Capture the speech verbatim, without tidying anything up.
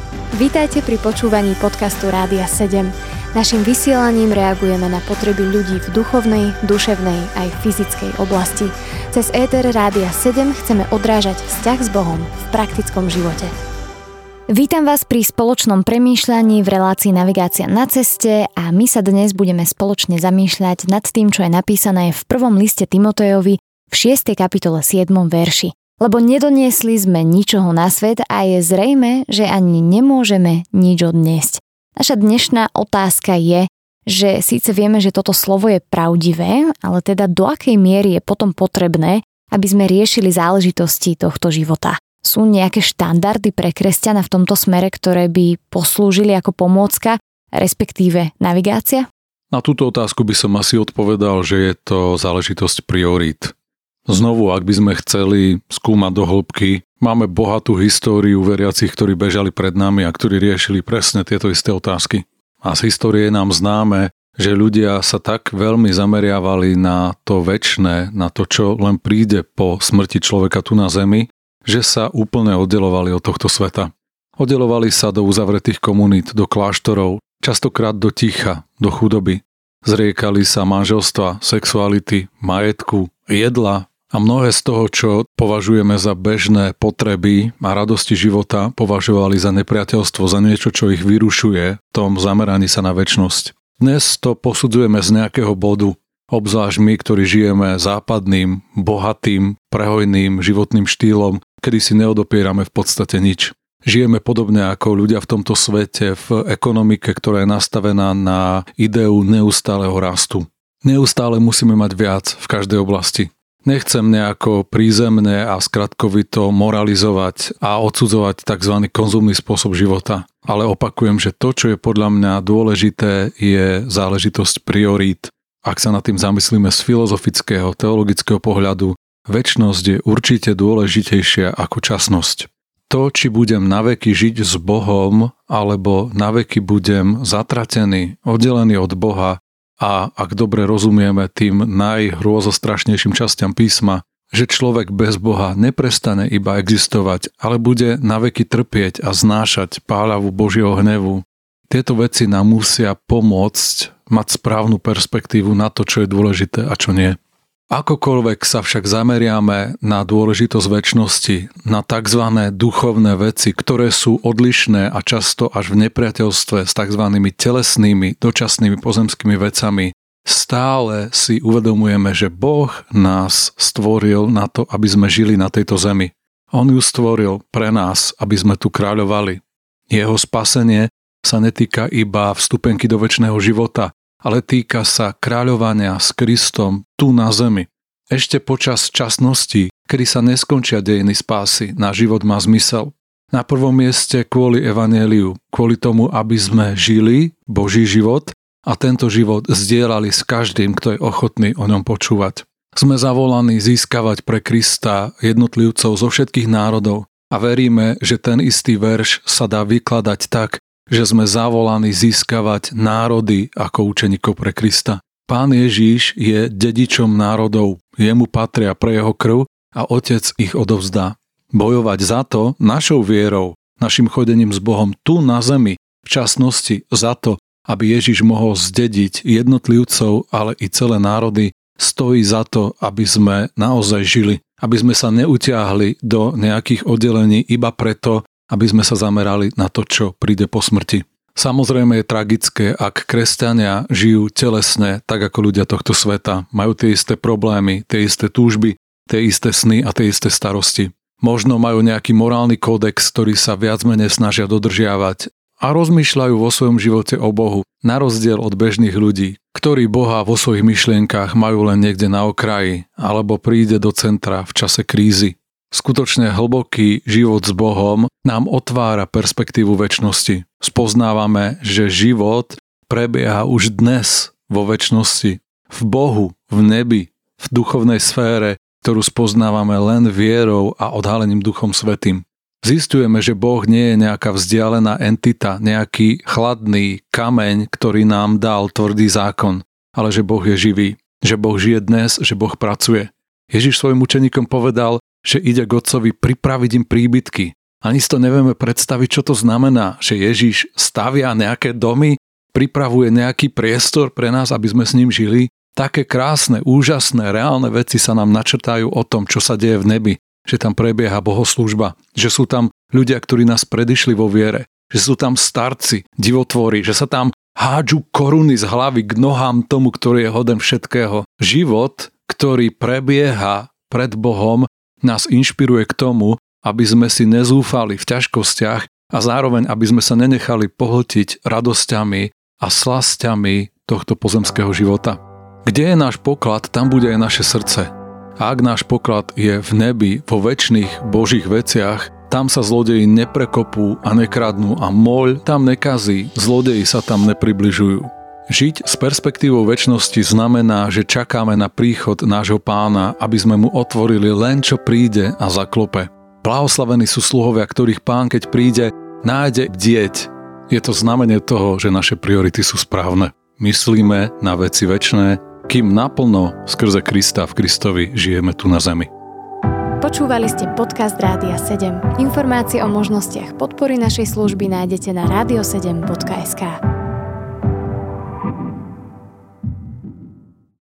Vítajte pri počúvaní podcastu Rádia sedem. Naším vysielaním reagujeme na potreby ľudí v duchovnej, duševnej aj fyzickej oblasti. Cez éter Rádia sedem chceme odrážať vzťah s Bohom v praktickom živote. Vítam vás pri spoločnom premýšľaní v relácii Navigácia na ceste a my sa dnes budeme spoločne zamýšľať nad tým, čo je napísané v prvom liste Timotejovi v šiestej kapitole siedmom verši. Lebo nedoniesli sme ničoho na svet a je zrejme, že ani nemôžeme nič odniesť. Naša dnešná otázka je, že síce vieme, že toto slovo je pravdivé, ale teda do akej miery je potom potrebné, aby sme riešili záležitosti tohto života. Sú nejaké štandardy pre kresťana v tomto smere, ktoré by poslúžili ako pomôcka, respektíve navigácia? Na túto otázku by som asi odpovedal, že je to záležitosť priorít. Znovu, ak by sme chceli skúmať do hĺbky, máme bohatú históriu veriacich, ktorí bežali pred nami a ktorí riešili presne tieto isté otázky. A z histórie je nám známe, že ľudia sa tak veľmi zameriavali na to večné, na to, čo len príde po smrti človeka tu na zemi, že sa úplne oddelovali od tohto sveta. Oddelovali sa do uzavretých komunít, do kláštorov, častokrát do ticha, do chudoby. Zriekali sa manželstva, sexuality, majetku, jedla a mnohé z toho, čo považujeme za bežné potreby a radosti života, považovali za nepriateľstvo, za niečo, čo ich vyrušuje v tom zameraní sa na večnosť. Dnes to posudzujeme z nejakého bodu, obzvlášť my, ktorí žijeme západným, bohatým, prehojným životným štýlom, kedy si neodopierame v podstate nič. Žijeme podobne ako ľudia v tomto svete v ekonomike, ktorá je nastavená na ideu neustáleho rastu. Neustále musíme mať viac v každej oblasti. Nechcem nejako prízemne a skratkovito moralizovať a odsudzovať tzv. Konzumný spôsob života. Ale opakujem, že to, čo je podľa mňa dôležité, je záležitosť priorít. Ak sa nad tým zamyslíme z filozofického, teologického pohľadu, večnosť je určite dôležitejšia ako časnosť. To, či budem naveky žiť s Bohom, alebo naveky budem zatratený, oddelený od Boha, a ak dobre rozumieme tým najhrôzostrašnejším častiam písma, že človek bez Boha neprestane iba existovať, ale bude naveky trpieť a znášať páľavu Božieho hnevu. Tieto veci nám musia pomôcť mať správnu perspektívu na to, čo je dôležité a čo nie. Akokoľvek sa však zameriame na dôležitosť večnosti, na tzv. Duchovné veci, ktoré sú odlišné a často až v nepriateľstve s tzv. Telesnými, dočasnými pozemskými vecami, stále si uvedomujeme, že Boh nás stvoril na to, aby sme žili na tejto zemi. On ju stvoril pre nás, aby sme tu kráľovali. Jeho spasenie sa netýka iba vstupenky do večného života, ale týka sa kráľovania s Kristom tu na zemi. Ešte počas časnosti, kedy sa neskončia dejiny spásy, náš život má zmysel. Na prvom mieste kvôli evanjeliu, kvôli tomu, aby sme žili Boží život a tento život zdieľali s každým, kto je ochotný o ňom počúvať. Sme zavolaní získavať pre Krista jednotlivcov zo všetkých národov a veríme, že ten istý verš sa dá vykladať tak, že sme zavolaní získavať národy ako učeníkov pre Krista. Pán Ježíš je dedičom národov, jemu patria pre jeho krv a Otec ich odovzdá. Bojovať za to našou vierou, našim chodením s Bohom tu na zemi, v časnosti za to, aby Ježíš mohol zdediť jednotlivcov, ale i celé národy, stojí za to, aby sme naozaj žili, aby sme sa neutiahli do nejakých oddelení iba preto, aby sme sa zamerali na to, čo príde po smrti. Samozrejme je tragické, ak kresťania žijú telesne, tak ako ľudia tohto sveta. Majú tie isté problémy, tie isté túžby, tie isté sny a tie isté starosti. Možno majú nejaký morálny kódex, ktorý sa viac menej snažia dodržiavať a rozmýšľajú vo svojom živote o Bohu, na rozdiel od bežných ľudí, ktorí Boha vo svojich myšlienkach majú len niekde na okraji alebo príde do centra v čase krízy. Skutočne hlboký život s Bohom nám otvára perspektívu večnosti. Spoznávame, že život prebieha už dnes vo večnosti, v Bohu, v nebi, v duchovnej sfére, ktorú spoznávame len vierou a odhalením Duchom Svätým. Zisťujeme, že Boh nie je nejaká vzdialená entita, nejaký chladný kameň, ktorý nám dal tvrdý zákon, ale že Boh je živý, že Boh žije dnes, že Boh pracuje. Ježiš svojim učeníkom povedal, že ide k Otcovi pripraviť im príbytky. Ani si to nevieme predstaviť, čo to znamená, že Ježiš stavia nejaké domy, pripravuje nejaký priestor pre nás, aby sme s ním žili. Také krásne, úžasné, reálne veci sa nám načrtajú o tom, čo sa deje v nebi, že tam prebieha bohoslúžba, že sú tam ľudia, ktorí nás predišli vo viere, že sú tam starci, divotvorí, že sa tam hádžu koruny z hlavy k nohám tomu, ktorý je hoden všetkého. Život, ktorý prebieha pred Bohom, nás inšpiruje k tomu, aby sme si nezúfali v ťažkostiach a zároveň, aby sme sa nenechali pohltiť radosťami a slasťami tohto pozemského života. Kde je náš poklad, tam bude aj naše srdce. A ak náš poklad je v nebi, vo večných Božích veciach, tam sa zlodeji neprekopú a nekradnú a moľ tam nekazí, zlodeji sa tam nepribližujú. Žiť s perspektívou večnosti znamená, že čakáme na príchod nášho Pána, aby sme mu otvorili len čo príde a zaklope. Blahoslavení sú sluhovia, ktorých Pán, keď príde, nájde bdieť. Je to znamenie toho, že naše priority sú správne. Myslíme na veci večné, kým naplno skrze Krista v Kristovi žijeme tu na zemi. Počúvali ste podcast Rádia sedem. Informácie o možnostiach podpory našej služby nájdete na radio sedem bodka es ká.